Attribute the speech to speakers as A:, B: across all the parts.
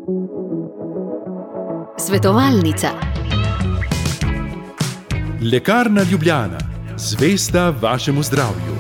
A: Svetovalnica.
B: Lekarna Ljubljana, zvesta vašemu zdravju.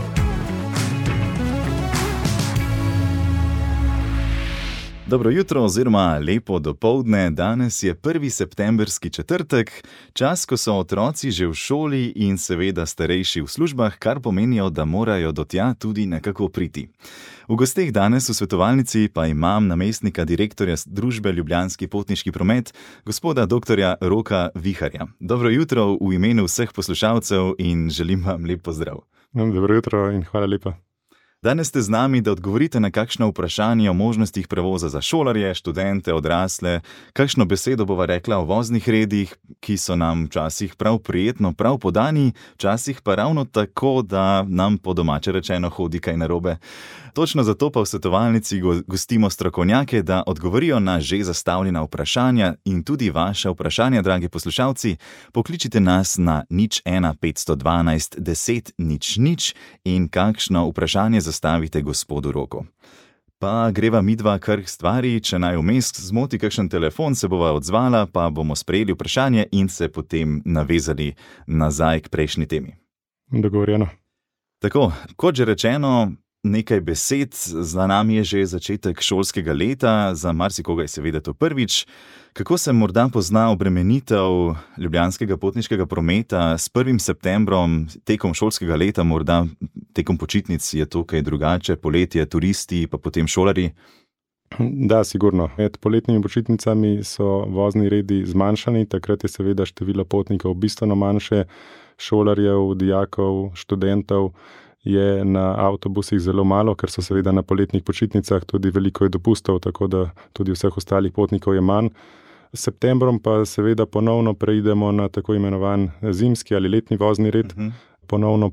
C: Dobro jutro oziroma lepo dopoldne, danes je 1. septemberski četrtek, čas, ko so otroci že v šoli in seveda starejši v službah, kar pomenijo, da morajo do tja tudi nekako priti. V gosteh danes v svetovalnici pa imam namestnika direktorja družbe Ljubljanski potniški promet, gospoda dr. Roka Viharja. Dobro jutro v imenu vseh poslušalcev in želim vam lep pozdrav.
D: Dobro jutro in hvala lepa.
C: Danes ste z nami, da odgovorite na kakšno vprašanje o možnostih prevoza za šolarje, študente, odrasle, kakšno besedo bova rekla o voznih redih, ki so nam včasih prav prijetno, prav podani, včasih pa ravno tako, da nam po domače rečeno hodi kaj narobe. Točno zato pa v svetovalnici gostimo strokovnjake, da odgovorijo na že zastavljena vprašanja in tudi vaše vprašanja, dragi poslušalci. Pokličite nas na 01 512 10 00 in kakšno vprašanje zastavite gospodu Roku. Pa greva midva kar k stvari, če naj vmes zmoti kakšen telefon, se bova odzvala, pa bomo sprejeli vprašanje in se potem navezali nazaj k prejšnji temi.
D: Dogovorjeno.
C: Tako, kot že rečeno, nekaj besed, za nami je že začetek šolskega leta, za marsikoga je seveda to prvič. Kako se morda pozna obremenitev ljubljanskega potniškega prometa s 1. septembrom tekom šolskega leta, morda tekom počitnic je to kaj drugače, poletje, turisti, pa potem šolarji?
D: Da, sigurno. Med poletnimi počitnicami so vozni redi zmanjšani, takrat je seveda število potnikov bistveno manjše, šolarjev, dijakov, študentov je na avtobusih zelo malo, ker so seveda na poletnih počitnicah tudi veliko je dopustov, tako da tudi vseh ostalih potnikov je manj. S septembrom pa seveda ponovno preidemo na tako imenovan zimski ali letni vozni red, ponovno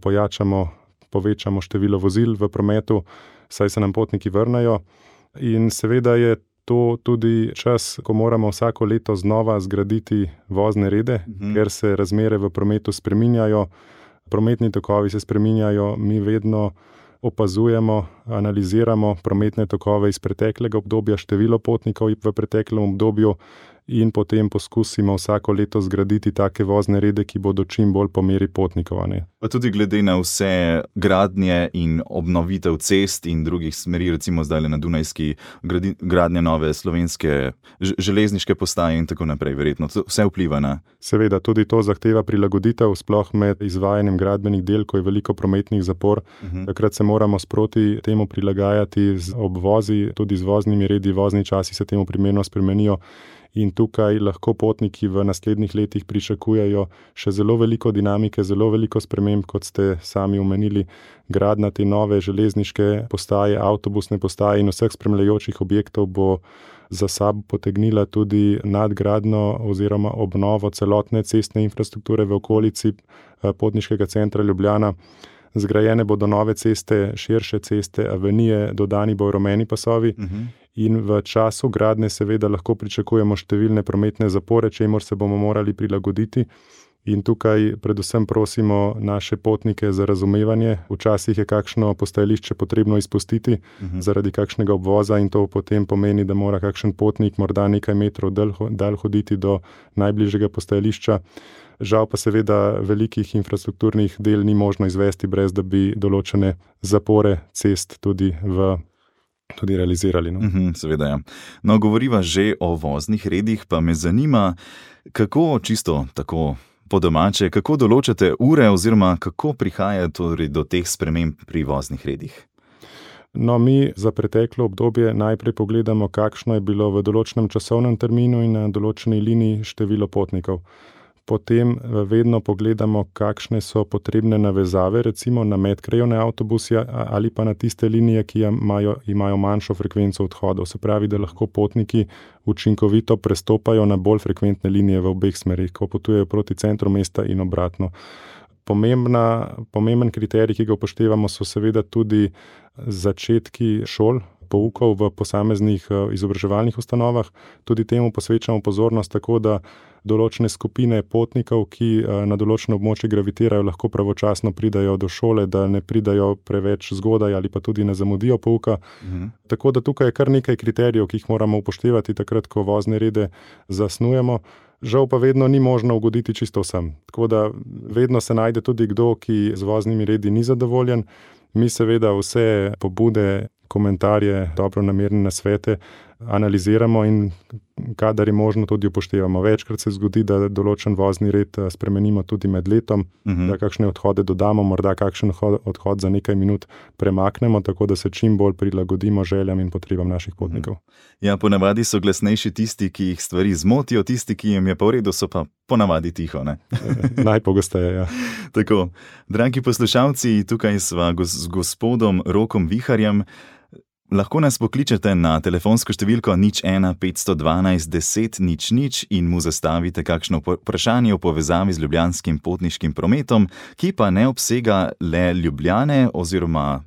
D: povečamo število vozil v prometu, saj se nam potniki vrnajo in seveda je to tudi čas, ko moramo vsako leto znova zgraditi vozne rede, ker se razmere v prometu spreminjajo, prometni tokovi se spreminjajo, mi vedno opazujemo, analiziramo prometne tokove iz preteklega obdobja, število potnikov v preteklem obdobju in potem poskusimo vsako leto zgraditi take vozne rede, ki bodo čim bolj po meri potnikov.
C: Pa tudi glede na vse gradnje in obnovitev cest in drugih smeri, recimo zdaj na Dunajski, gradnje nove slovenske železniške postaje in tako naprej, verjetno. Vse vpliva na...
D: Seveda, tudi to zahteva prilagoditev, sploh med izvajanjem gradbenih del, ko je veliko prometnih zapor. Takrat se moramo sproti temu prilagajati z obvozi, tudi z voznimi redi, vozni časi se temu primerno spremenijo. In tukaj lahko potniki v naslednjih letih pričakujejo še zelo veliko dinamike, zelo veliko sprememb, kot ste sami omenili, gradnja te nove železniške postaje, avtobusne postaje in vseh spremljajočih objektov bo za sabo potegnila tudi nadgradnjo oziroma obnovo celotne cestne infrastrukture v okolici potniškega centra Ljubljana. Zgrajene bodo nove ceste, širše ceste, avenije, dodani bodo rumeni pasovi in v času gradnje seveda lahko pričakujemo številne prometne zapore, čemur se bomo morali prilagoditi. In tukaj predvsem prosimo naše potnike za razumevanje. Včasih je kakšno postajališče potrebno izpustiti zaradi kakšnega obvoza in to potem pomeni, da mora kakšen potnik morda nekaj metrov dalj hoditi do najbližjega postajališča. Žal pa seveda velikih infrastrukturnih del ni možno izvesti, brez da bi določene zapore cest tudi realizirali.
C: Seveda, ja. No, govoriva že o voznih redih, pa me zanima, kako čisto tako po domače, kako določate ure oziroma kako prihaja torej do teh sprememb pri voznih redih?
D: No, mi za preteklo obdobje najprej pogledamo, kakšno je bilo v določenem časovnem terminu in na določeni liniji število potnikov. Potem vedno pogledamo, kakšne so potrebne navezave, recimo na medkrajevne avtobuse ali pa na tiste linije, ki imajo manjšo frekvenco odhodov. Se pravi, da lahko potniki učinkovito prestopajo na bolj frekventne linije v obeh smerih, ko potujejo proti centru mesta in obratno. Pomemben kriterij, ki ga upoštevamo, so seveda tudi začetki šol. poukov v posameznih izobraževalnih ustanovah. Tudi temu posvečamo pozornost, tako da določene skupine potnikov, ki na določeno območje gravitirajo, lahko pravočasno pridajo do šole, da ne pridajo preveč zgodaj ali pa tudi ne zamudijo pouka. Tako da tukaj je kar nekaj kriterijev, ki jih moramo upoštevati takrat, ko vozne rede zasnujemo. Žal pa vedno ni možno ugoditi čisto vsem. Tako da vedno se najde tudi kdo, ki z voznimi redi ni zadovoljen. Mi seveda vse pobude, komentarje, dobronamerne nasvete analiziramo in kadar je možno tudi upoštevamo. Večkrat se zgodi, da določen vozni red spremenimo tudi med letom, da kakšne odhode dodamo, morda kakšen odhod za nekaj minut premaknemo, tako da se čim bolj prilagodimo željam in potrebam naših potnikov.
C: Ja, ponavadi so glasnejši tisti, ki jih stvari zmotijo, tisti, ki jim je pa v redu, so pa ponavadi tiho, ne?
D: Najpogosteje, ja.
C: Tako, dragi poslušalci, tukaj sva z gospodom Rokom Viharjem. Lahko nas pokličete na telefonsko številko 01 512 10 00 in mu zastavite kakšno vprašanje v povezavi z ljubljanskim potniškim prometom, ki pa ne obsega le Ljubljane oziroma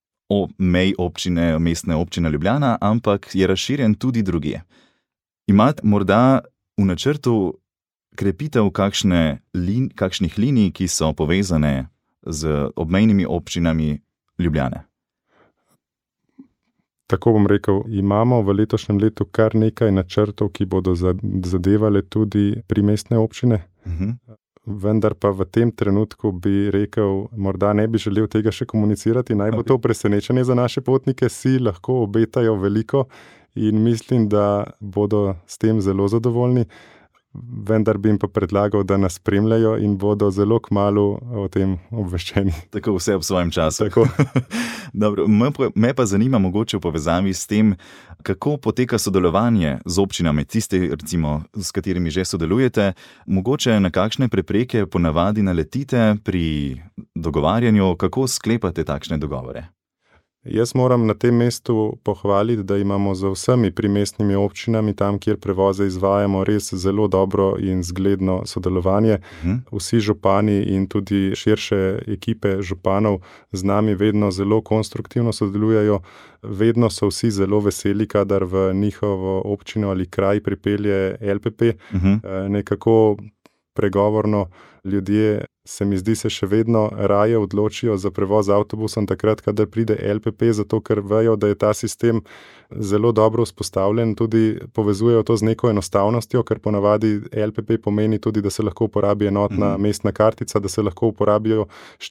C: mestne občine Ljubljana, ampak je razširjen tudi drugje. Imate morda v načrtu krepitev kakšnih linij, ki so povezane z obmejnimi občinami Ljubljane?
D: Tako bom rekel, imamo v letošnjem letu kar nekaj načrtov, ki bodo zadevale tudi primestne občine. Vendar pa v tem trenutku bi rekel, morda ne bi želel tega še komunicirati, naj bo to presenečenje za naše potnike, si lahko obetajo veliko in mislim, da bodo s tem zelo zadovoljni. Vendar bi jim pa predlagal, da nas spremljajo in bodo zelo kmalu o tem obveščeni.
C: Tako, vse ob svojem času.
D: Tako.
C: Dobro, me pa zanima mogoče v povezavi s tem, kako poteka sodelovanje z občinami, tiste, recimo, s katerimi že sodelujete, mogoče na kakšne prepreke ponavadi naletite pri dogovarjanju, kako sklepate takšne dogovore?
D: Jaz moram na tem mestu pohvaliti, da imamo z vsemi primestnimi občinami, tam, kjer prevoze izvajamo, res zelo dobro in zgledno sodelovanje. Vsi župani in tudi širše ekipe županov z nami vedno zelo konstruktivno sodelujejo. Vedno so vsi zelo veseli, kadar v njihovo občino ali kraj pripelje LPP. Nekako pregovorno ljudje, se mi zdi, se še vedno raje odločijo za prevoz avtobusom takrat, kadar pride LPP, zato ker vejo, da je ta sistem zelo dobro vzpostavljen, tudi povezujejo to z neko enostavnostjo, ker ponavadi LPP pomeni tudi, da se lahko uporabi enotna mestna kartica, da se lahko uporabijo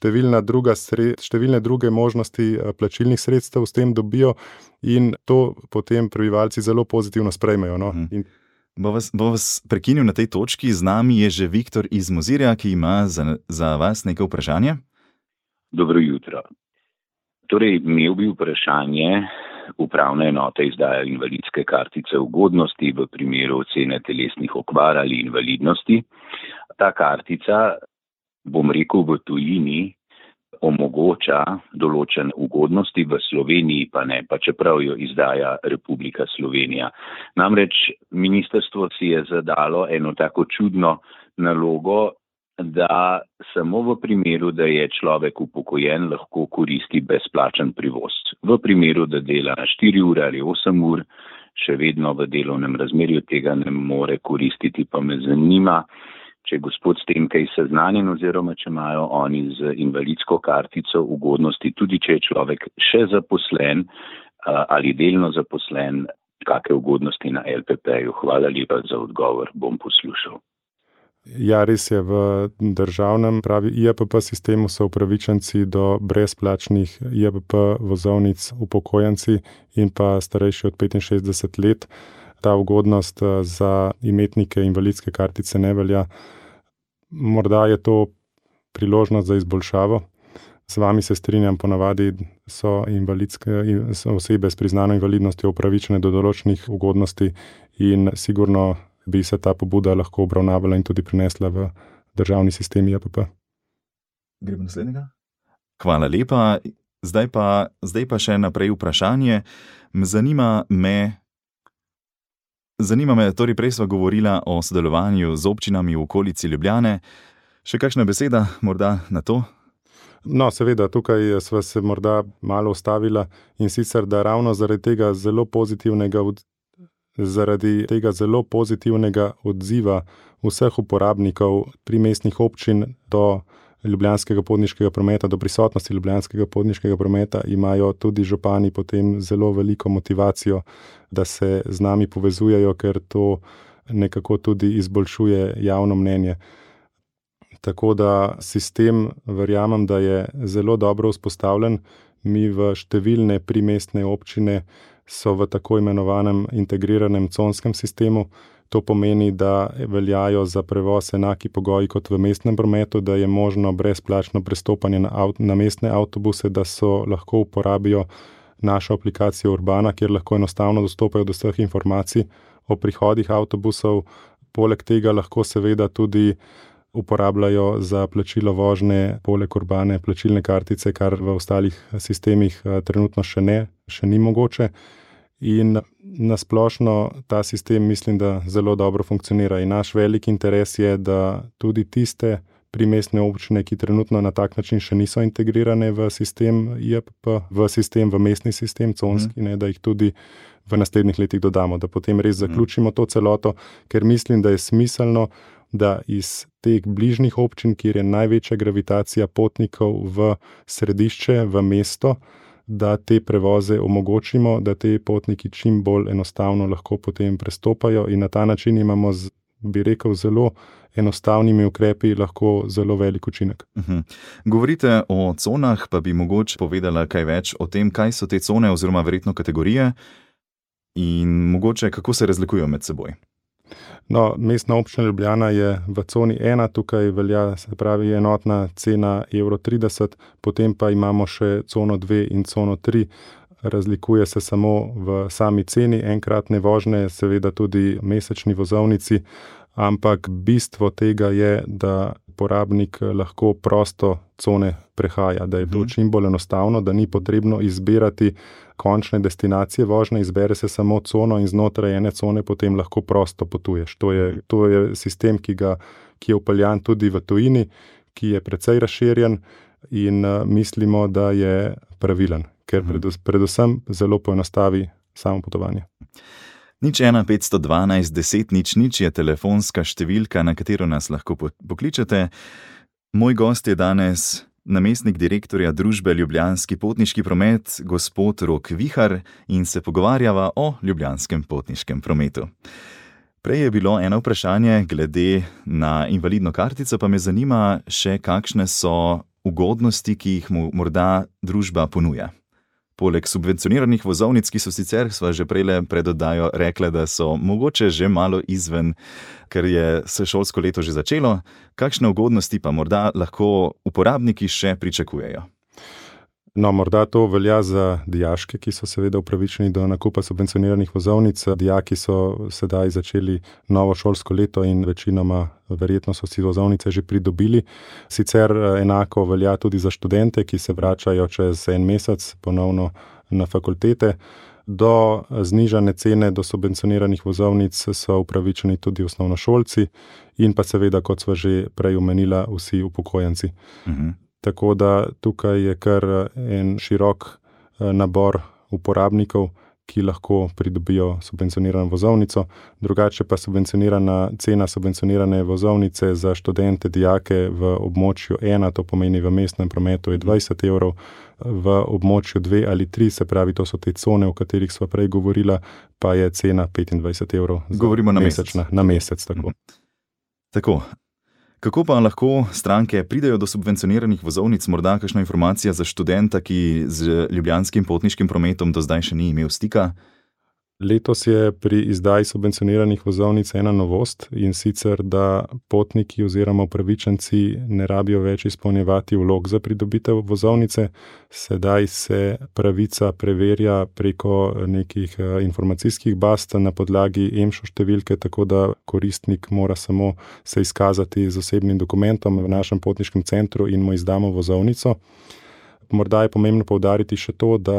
D: številne druge možnosti plačilnih sredstev, s tem dobijo in to potem prebivalci zelo pozitivno sprejmejo. No?
C: Bo vas prekinil na tej točki, z nami je že Viktor iz Mozirja, ki ima za vas nekaj vprašanje.
E: Dobro jutro. Torej, imel bi vprašanje. Upravna enota izdaja invalidske kartice ugodnosti v primeru ocene telesnih okvar ali invalidnosti. Ta kartica, bom rekel, v tujini omogoča določene ugodnosti, v Sloveniji pa ne, pa čeprav jo izdaja Republika Slovenija. Namreč ministrstvo si je zadalo eno tako čudno nalogo, da samo v primeru, da je človek upokojen, lahko koristi brezplačen privoz. V primeru, da dela 4 ure ali 8 ur, še vedno v delovnem razmerju tega ne more koristiti, pa me zanima, če gospod s tem kaj seznanjen oziroma če imajo oni z invalidsko kartico ugodnosti, tudi če je človek še zaposlen ali delno zaposlen, kakšne ugodnosti na LPP-ju. Hvala lepa za odgovor, bom poslušal.
D: Ja, res je, v državnem pravi IAPP sistemu so upravičenci do brezplačnih IAPP vozovnic upokojenci in pa starejši od 65 let. Ta ugodnost za imetnike invalidske kartice ne velja. Morda je to priložnost za izboljšavo. Z vami se strinjam, ponavadi so osebe s priznano invalidnostjo upravičene do določenih ugodnosti in sigurno bi se ta pobuda lahko obravnavala in tudi prinesla v državni sistem IAPP.
C: Gremo naslednjega. Hvala lepa. Zdaj pa še naprej vprašanje. Zanima me, torej prej sva govorila o sodelovanju z občinami v okolici Ljubljane. Še kakšna beseda morda na to?
D: No, seveda, tukaj sva se morda malo ustavila in sicer, da ravno zaradi tega zelo pozitivnega odziva vseh uporabnikov primestnih občin do ljubljanskega potniškega prometa, do prisotnosti ljubljanskega potniškega prometa, imajo tudi župani potem zelo veliko motivacijo, da se z nami povezujejo, ker to nekako tudi izboljšuje javno mnenje. Tako da sistem, verjamem, da je zelo dobro vzpostavljen. Mi v številne primestne občine so v tako imenovanem integriranem conskem sistemu. To pomeni, da veljajo za prevoz enaki pogoji kot v mestnem prometu, da je možno brezplačno prestopanje na mestne avtobuse, da so lahko uporabijo našo aplikacijo Urbana, kjer lahko enostavno dostopajo do vseh informacij o prihodih avtobusov. Poleg tega lahko seveda tudi uporabljajo za plačilo vožnje poleg Urbane plačilne kartice, kar v ostalih sistemih trenutno še ni mogoče. In nasplošno ta sistem mislim, da zelo dobro funkcionira. In naš velik interes je, da tudi tiste primestne občine, ki trenutno na tak način še niso integrirane v sistem IAPP, v mestni sistem conski, da jih tudi v naslednjih letih dodamo, da potem res zaključimo to celoto, ker mislim, da je smiselno, da iz teh bližnjih občin, kjer je največja gravitacija potnikov v središče, v mesto, da te prevoze omogočimo, da te potniki čim bolj enostavno lahko potem prestopajo in na ta način imamo, bi rekel, zelo enostavnimi ukrepi lahko zelo velik učinek.
C: Govorite o conah, pa bi mogoče povedala kaj več o tem, kaj so te cone oziroma verjetno kategorije in mogoče kako se razlikujejo med seboj.
D: No, Mestna občina Ljubljana je v coni 1, tukaj velja, se pravi, enotna cena €30, potem pa imamo še cono 2 in cono 3. Razlikuje se samo v sami ceni enkratne vožnje, seveda tudi mesečni vozovnici, ampak bistvo tega je, da uporabnik lahko prosto cone prehaja, da je to čim bolj enostavno, da ni potrebno izbirati končne destinacije vožnje, izbere se samo cono in znotraj ene cone potem lahko prosto potuješ. To je sistem, ki je vpeljan tudi v tujini, ki je precej razširjen in mislimo, da je pravilen, ker predvsem zelo poenostavi samo potovanje.
C: 01 512 10 00 je telefonska številka, na katero nas lahko pokličete. Moj gost je danes namestnik direktorja družbe Ljubljanski potniški promet, gospod Rok Vihar, in se pogovarjava o ljubljanskem potniškem prometu. Prej je bilo eno vprašanje glede na invalidno kartico, pa me zanima še, kakšne so ugodnosti, ki jih mu morda družba ponuja. Poleg subvencioniranih vozovnic, ki so sicer, sva že prejle pred oddajo rekla, da so mogoče že malo izven, ker je se šolsko leto že začelo, kakšne ugodnosti pa morda lahko uporabniki še pričakujejo?
D: No, morda to velja za dijaške, ki so seveda upravičeni do nakupa subvencioniranih vozovnic. Dijaki so sedaj začeli novo šolsko leto in večinoma verjetno so si vozovnice že pridobili. Sicer enako velja tudi za študente, ki se vračajo čez en mesec ponovno na fakultete. Do znižane cene, do subvencioniranih vozovnic so upravičeni tudi osnovnošolci in pa seveda, kot sva že prej omenila, vsi upokojenci. Tako da tukaj je kar en širok nabor uporabnikov, ki lahko pridobijo subvencionirano vozovnico. Drugače pa cena subvencionirane vozovnice za študente, dijake v območju 1, to pomeni v mestnem prometu, je €20, v območju 2 ali 3, se pravi, to so te cone, o katerih sva prej govorila, pa je cena €25.
C: Govorimo na mesec.
D: Na mesec, tako.
C: Tako. Kako pa lahko stranke pridejo do subvencioniranih vozovnic? Morda kakšna informacija za študenta, ki z ljubljanskim potniškim prometom do zdaj še ni imel stika?
D: Letos je pri izdaji subvencioniranih vozovnic ena novost, in sicer, da potniki oziroma upravičenci ne rabijo več izpolnjevati vlog za pridobitev vozovnice. Sedaj se pravica preverja preko nekih informacijskih baz na podlagi EMŠO številke, tako da koristnik mora samo se izkazati z osebnim dokumentom v našem potniškem centru in mu izdamo vozovnico. Morda je pomembno poudariti še to, da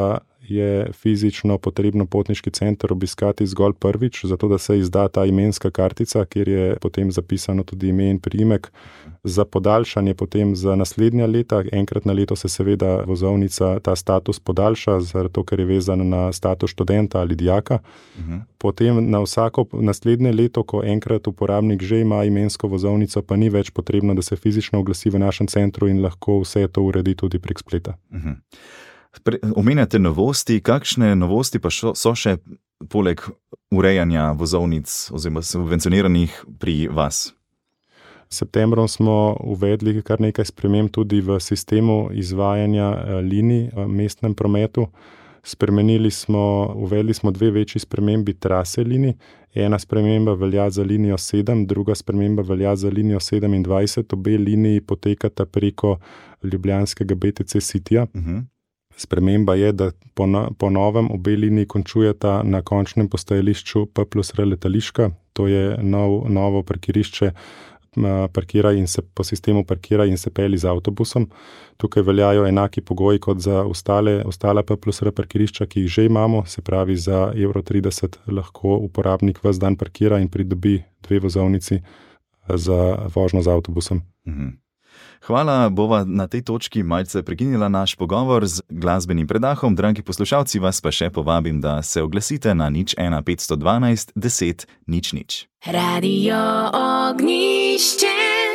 D: je fizično potrebno potniški center obiskati zgolj prvič, zato da se izda ta imenska kartica, kjer je potem zapisano tudi ime in priimek. Za podaljšanje potem za naslednja leta, enkrat na leto se seveda vozovnica, ta status podaljša, zato ker je vezan na status študenta ali dijaka. Potem na vsako naslednje leto, ko enkrat uporabnik že ima imensko vozovnico, pa ni več potrebno, da se fizično oglasi v našem centru in lahko vse to uredi tudi prek spleta.
C: Omenjate novosti, kakšne novosti pa so še poleg urejanja vozovnic oziroma subvencioniranih pri vas?
D: S septembrom smo uvedli kar nekaj sprememb tudi v sistemu izvajanja linij v mestnem prometu. Uvedli smo 2 večji spremembi trase linij. Ena sprememba velja za linijo 7, druga sprememba velja za linijo 27. Obe liniji potekata preko ljubljanskega BTC Cityja. Sprememba je, da po novem obe liniji končujeta na končnem postajališču P+R letališka. To je novo parkirišče, po sistemu parkira in se pelji z avtobusom. Tukaj veljajo enaki pogoji kot za ostala P+R parkirišča, ki jih že imamo, se pravi za €30 lahko uporabnik ves dan parkira in pridobi 2 vozovnici za vožnjo z avtobusom.
C: Hvala, bova na tej točki malce prekinila naš pogovor z glasbenim predahom. Dragi poslušalci, vas pa še povabim, da se oglasite na 01 512 10 00.
A: Radio Ognjišče.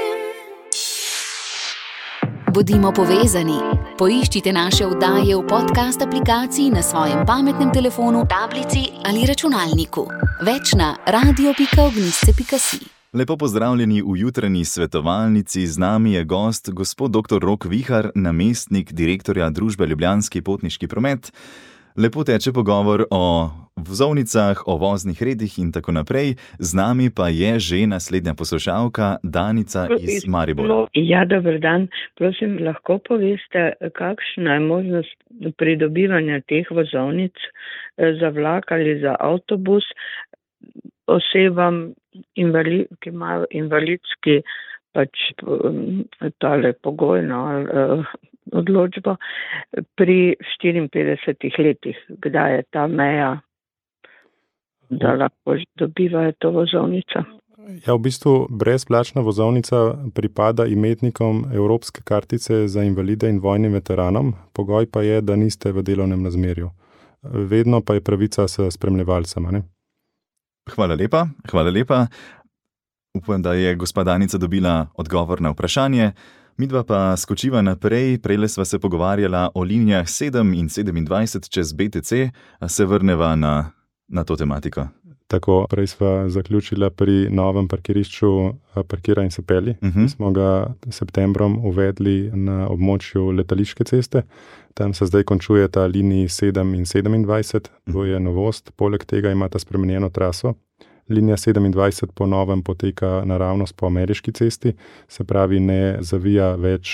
A: Bodimo povezani. Poiščite naše oddaje v podcast aplikaciji na svojem pametnem telefonu, tablici ali računalniku. Več na radio.ognjišče.si.
C: Lepo pozdravljeni v jutranji svetovalnici. Z nami je gost gospod dr. Rok Vihar, namestnik direktorja družbe Ljubljanski potniški promet. Lepo teče pogovor o vozovnicah, o voznih redih in tako naprej. Z nami pa je že naslednja poslušalka Danica iz Maribora.
F: Ja, dober dan. Prosim, lahko poveste, kakšna je možnost pridobivanja teh vozovnic za vlak ali za avtobus osebam, ki imajo invalidski tale pogojno odločbo pri 54 letih. Kdaj je ta meja, da lahko dobivajo to vozovnico?
D: Ja, v bistvu brezplačna vozovnica pripada imetnikom Evropske kartice za invalide in vojnim veteranom. Pogoj pa je, da niste v delovnem razmerju. Vedno pa je pravica s spremljevalcema, ne?
C: Hvala lepa. Upam, da je gospa Danica dobila odgovor na vprašanje. Midva pa skočiva naprej. Prejle sva se pogovarjala o linijah 7 in 27 čez BTC, a se vrneva na to tematiko.
D: Tako, prej sva zaključila pri novem parkirišču Parkira in se pelji. Smo ga septembrom uvedli na območju Letališke ceste. Tam se zdaj končujeta liniji 7 in 27. To je novost. Poleg tega imata spremenjeno traso. Linija 27 po novem poteka naravnost po Ameriški cesti, se pravi ne zavija več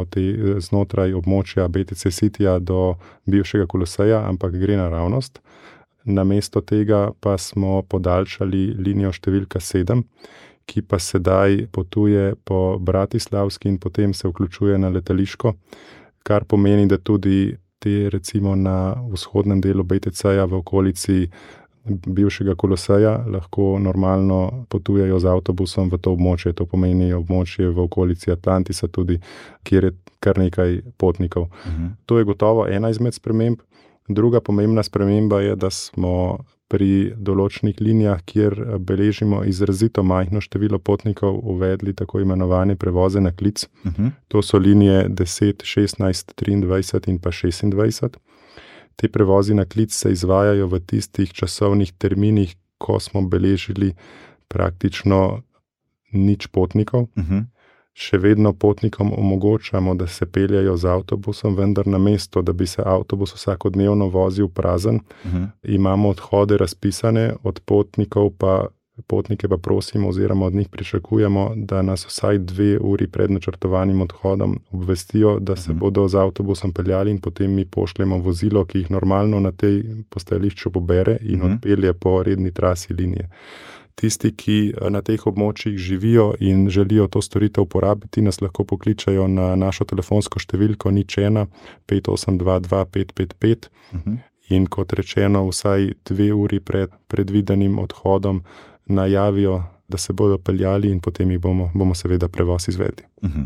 D: znotraj območja BTC Cityja do bivšega Koloseja, ampak gre naravnost. Namesto tega pa smo podaljšali linijo številka 7, ki pa sedaj potuje po Bratislavski in potem se vključuje na letališko, kar pomeni, da tudi te recimo na vzhodnem delu BTC-ja v okolici bivšega Koloseja lahko normalno potujejo z avtobusom v to območje. To pomeni območje v okolici Atlantisa tudi, kjer je kar nekaj potnikov. To je gotovo ena izmed sprememb. Druga pomembna sprememba je, da smo pri določenih linijah, kjer beležimo izrazito majhno število potnikov, uvedli tako imenovane prevoze na klic. To so linije 10, 16, 23 in pa 26. Te prevozi na klic se izvajajo v tistih časovnih terminih, ko smo beležili praktično nič potnikov. Še vedno potnikom omogočamo, da se peljajo z avtobusom, vendar namesto, da bi se avtobus vsakodnevno vozil prazen, imamo odhode razpisane, od potnike pa prosimo oziroma od njih pričakujemo, da nas vsaj 2 uri pred načrtovanim odhodom obvestijo, da se bodo z avtobusom peljali in potem mi pošljemo vozilo, ki jih normalno na tej postajališču pobere in odpelje po redni trasi linije. Tisti, ki na teh območjih živijo in želijo to storitev uporabiti, nas lahko pokličajo na našo telefonsko številko 01 582 555 in kot rečeno, vsaj 2 uri pred predvidenim odhodom najavijo, da se bodo peljali in potem jih bomo seveda prevoz izvedli.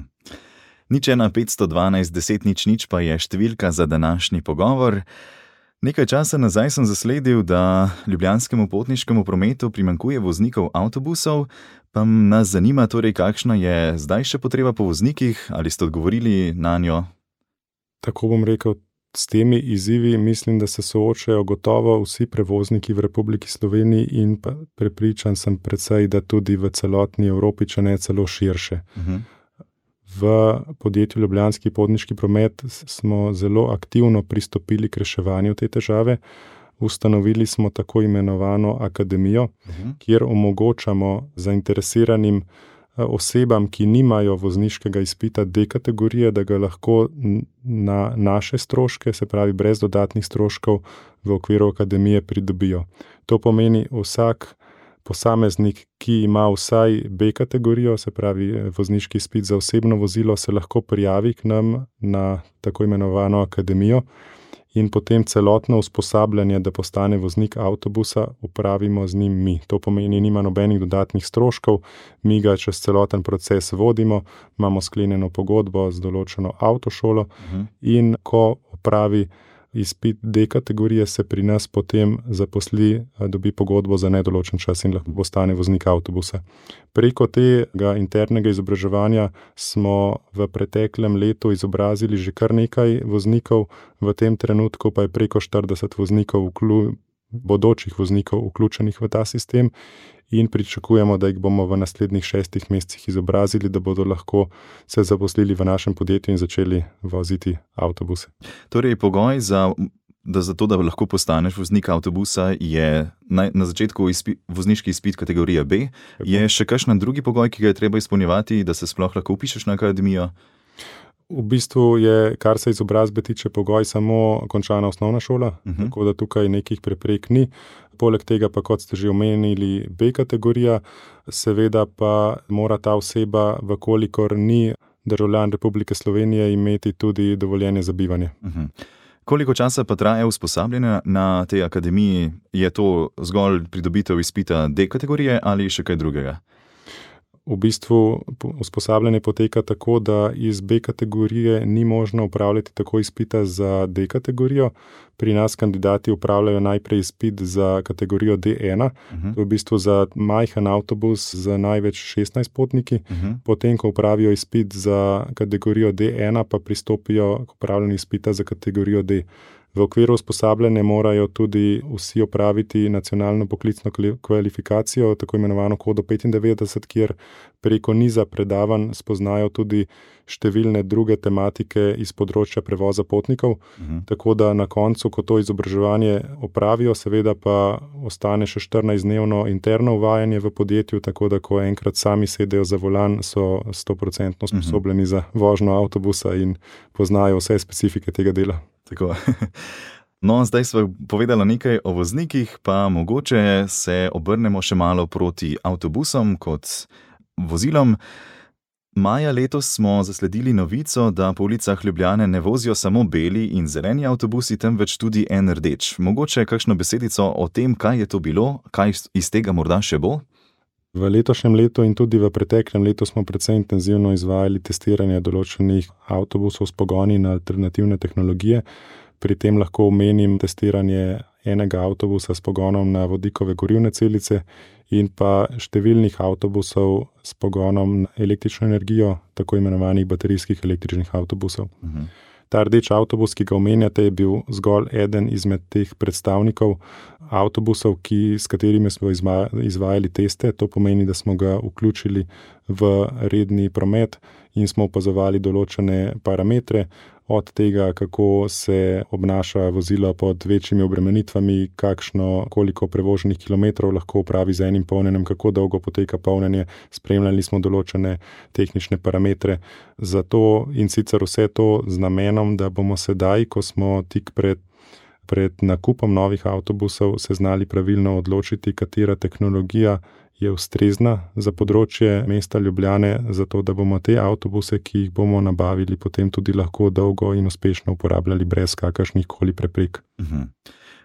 C: 01512 10 00 pa je številka za današnji pogovor. Nekaj časa nazaj sem zasledil, da ljubljanskemu potniškemu prometu primanjkuje voznikov avtobusov, pa nas zanima torej, kakšna je zdaj še potreba po voznikih, ali ste odgovorili na njo?
D: Tako bom rekel, s temi izzivi mislim, da se soočajo gotovo vsi prevozniki v Republiki Sloveniji in pa prepričan sem predvsej, da tudi v celotni Evropi, če ne celo širše. V podjetju Ljubljanski potniški promet smo zelo aktivno pristopili k reševanju te težave. Ustanovili smo tako imenovano akademijo, kjer omogočamo zainteresiranim osebam, ki nimajo vozniškega izpita D kategorije, da ga lahko na naše stroške, se pravi brez dodatnih stroškov, v okviru akademije pridobijo. To pomeni, vsak posameznik, ki ima vsaj B kategorijo, se pravi vozniški izpit za osebno vozilo, se lahko prijavi k nam na tako imenovano akademijo in potem celotno usposabljanje, da postane voznik avtobusa, upravimo z njim mi. To pomeni, nima nobenih dodatnih stroškov, mi ga čez celoten proces vodimo, imamo sklenjeno pogodbo z določeno avtošolo in ko opravi izpit D kategorije, se pri nas potem zaposli, dobi pogodbo za nedoločen čas in lahko postane voznik avtobusa. Preko tega internega izobraževanja smo v preteklem letu izobrazili že kar nekaj voznikov, v tem trenutku pa je preko 40 voznikov, bodočih voznikov vključenih v ta sistem in pričakujemo, da jih bomo v naslednjih 6 mesecih izobrazili, da bodo lahko se zaposlili v našem podjetju in začeli voziti avtobuse.
C: Torej, pogoj za to, da lahko postaneš voznik avtobusa, je na začetku vozniški izpit kategorija B. Je še kakšen drugi pogoj, ki ga je treba izpolnjevati, da se sploh lahko vpišeš na akademijo?
D: V bistvu je, kar se izobrazbe tiče, pogoj samo končana osnovna šola, tako da tukaj nekih preprek ni. Poleg tega pa, kot ste že omenili, B kategorija, seveda pa mora ta oseba, vkolikor ni državljan Republike Slovenije, imeti tudi dovoljenje za bivanje.
C: Koliko časa pa traja usposabljanje na tej akademiji? Je to zgolj pridobitev izpita D kategorije ali še kaj drugega?
D: V bistvu usposabljanje poteka tako, da iz B kategorije ni možno upravljati tako izpita za D kategorijo. Pri nas kandidati upravljajo najprej izpit za kategorijo D1, to je v bistvu za majhen avtobus za največ 16 potniki. Potem, ko upravijo izpit za kategorijo D1, pa pristopijo k upravljanju izpita za kategorijo D. V okviru usposabljanja morajo tudi vsi opraviti nacionalno poklicno kvalifikacijo, tako imenovano kodo 95, kjer preko niza predavanj spoznajo tudi številne druge tematike iz področja prevoza potnikov. Tako da na koncu, ko to izobraževanje opravijo, seveda pa ostane še 14-dnevno interno uvajanje v podjetju, tako da ko enkrat sami sedejo za volan, so 100% sposobljeni za vožnjo avtobusa in poznajo vse specifike tega dela.
C: Tako. No, zdaj sva povedala nekaj o voznikih, pa mogoče se obrnemo še malo proti avtobusom kot vozilom. Maja letos smo zasledili novico, da po ulicah Ljubljane ne vozijo samo beli in zeleni avtobusi, temveč tudi en rdeč. Mogoče kakšno besedico o tem, kaj je to bilo, kaj iz tega morda še bo?
D: V letošnjem letu in tudi v preteklem letu smo precej intenzivno izvajali testiranje določenih avtobusov s pogoni na alternativne tehnologije. Pri tem lahko omenim testiranje enega avtobusa s pogonom na vodikove gorivne celice in pa številnih avtobusov s pogonom na električno energijo, tako imenovanih baterijskih električnih avtobusov. Ta rdeč avtobus, ki ga omenjate, je bil zgolj eden izmed teh predstavnikov avtobusov, s katerimi smo izvajali teste. To pomeni, da smo ga vključili v redni promet in smo opazovali določene parametre, od tega, kako se obnaša vozilo pod večjimi obremenitvami, koliko prevoženih kilometrov lahko opravi z enim polnjenjem, kako dolgo poteka polnjenje, spremljali smo določene tehnične parametre. Zato in sicer vse to z namenom, da bomo sedaj, ko smo tik pred nakupom novih avtobusov, se znali pravilno odločiti, katera tehnologija je ustrezna za področje mesta Ljubljane, zato da bomo te avtobuse, ki jih bomo nabavili, potem tudi lahko dolgo in uspešno uporabljali brez kakršnih koli preprek.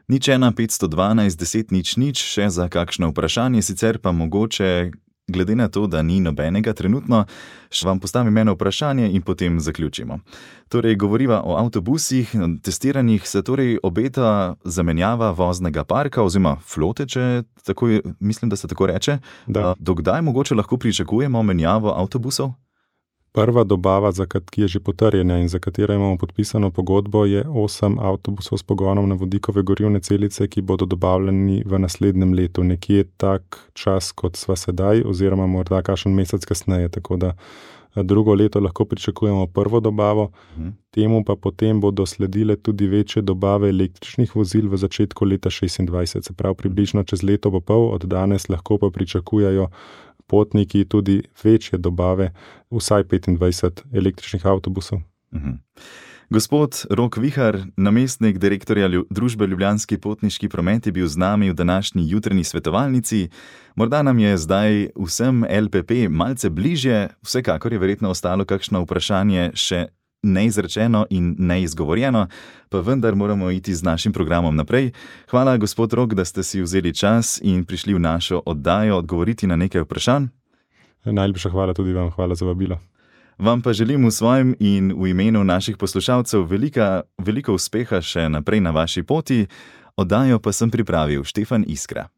C: 01 512 10 00 še za kakšno vprašanje, sicer pa mogoče, glede na to, da ni nobenega trenutno, še vam postavim eno vprašanje in potem zaključimo. Torej, govoriva o avtobusih, testiranjih se torej obeta zamenjava voznega parka oziroma flote, če tako, mislim, da se tako reče.
D: Da.
C: Dokdaj mogoče lahko pričakujemo menjavo avtobusov?
D: Prva dobava, ki je že potrjena in za katero imamo podpisano pogodbo, je 8 avtobusov s pogonom na vodikove gorivne celice, ki bodo dobavljeni v naslednjem letu. Nekje tak čas, kot sva sedaj, oziroma morda kakšen mesec kasneje. Tako da drugo leto lahko pričakujemo prvo dobavo, temu pa potem bodo sledile tudi večje dobave električnih vozil v začetku leta 2026. Se pravi, približno čez leto pa pol, od danes lahko pa pričakujajo potniki tudi večje dobave, vsaj 25 električnih avtobusov.
C: Gospod Rok Vihar, namestnik direktorja družbe Ljubljanski potniški promet, je bil z nami v današnji jutranji svetovalnici. Morda nam je zdaj vsem LPP malce bližje, vsekakor je verjetno ostalo kakšno vprašanje še neizrečeno in neizgovorjeno, pa vendar moramo iti z našim programom naprej. Hvala, gospod Rok, da ste si vzeli čas in prišli v našo oddajo odgovoriti na nekaj vprašanj.
D: Najlepša hvala tudi vam, hvala za vabilo.
C: Vam pa želim v svojem in v imenu naših poslušalcev veliko uspeha še naprej na vaši poti. Oddajo pa sem pripravil Štefan Iskra.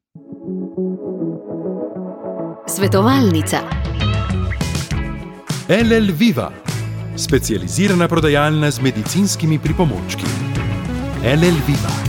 A: Svetovalnica.
B: LL Viva, specializirana prodajalna z medicinskimi pripomočki. LL Viva.